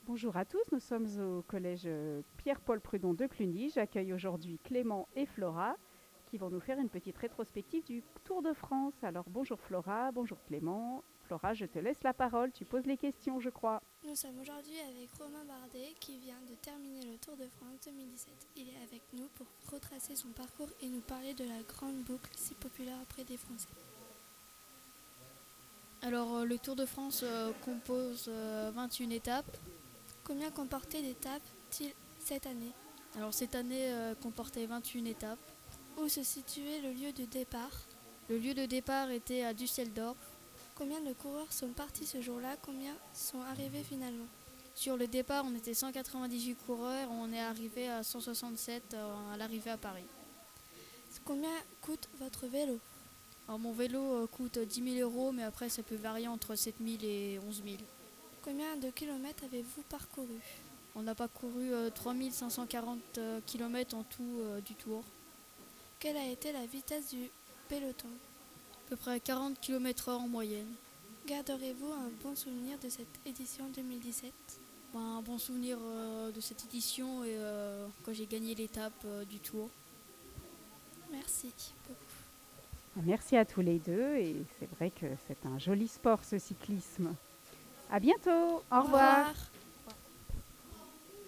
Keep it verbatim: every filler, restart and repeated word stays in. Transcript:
Bonjour à tous, nous sommes au collège euh, Pierre-Paul Prudon de Cluny. J'accueille aujourd'hui Clément et Flora qui vont nous faire une petite rétrospective du Tour de France. Alors bonjour Flora, bonjour Clément. Flora, je te laisse la parole, tu poses les questions je crois. Nous sommes aujourd'hui avec Romain Bardet qui vient de terminer le Tour de France deux mille dix-sept. Il est avec nous pour retracer son parcours et nous parler de la grande boucle si populaire auprès des Français. Alors euh, le Tour de France euh, compose euh, vingt et une étapes. Combien comportait d'étapes-t-il cette année? Alors cette année euh, comportait vingt et une étapes. Où se situait le lieu de départ? Le lieu de départ était à Düsseldorf. Combien de coureurs sont partis ce jour-là? Combien sont arrivés finalement? Sur le départ, on était cent quatre-vingt-dix-huit coureurs, on est arrivé à cent soixante-sept euh, à l'arrivée à Paris. Combien coûte votre vélo? Alors mon vélo euh, coûte dix mille euros, mais après ça peut varier entre sept mille et onze mille. Combien de kilomètres avez-vous parcouru? On a parcouru euh, trois mille cinq cent quarante euh, kilomètres en tout euh, du Tour. Quelle a été la vitesse du peloton? À peu près quarante kilomètres heure en moyenne. Garderez-vous un bon souvenir de cette édition deux mille dix-sept? Ben, un bon souvenir euh, de cette édition et euh, quand j'ai gagné l'étape euh, du Tour. Merci beaucoup. Merci à tous les deux et c'est vrai que c'est un joli sport ce cyclisme. À bientôt, au Au revoir. revoir.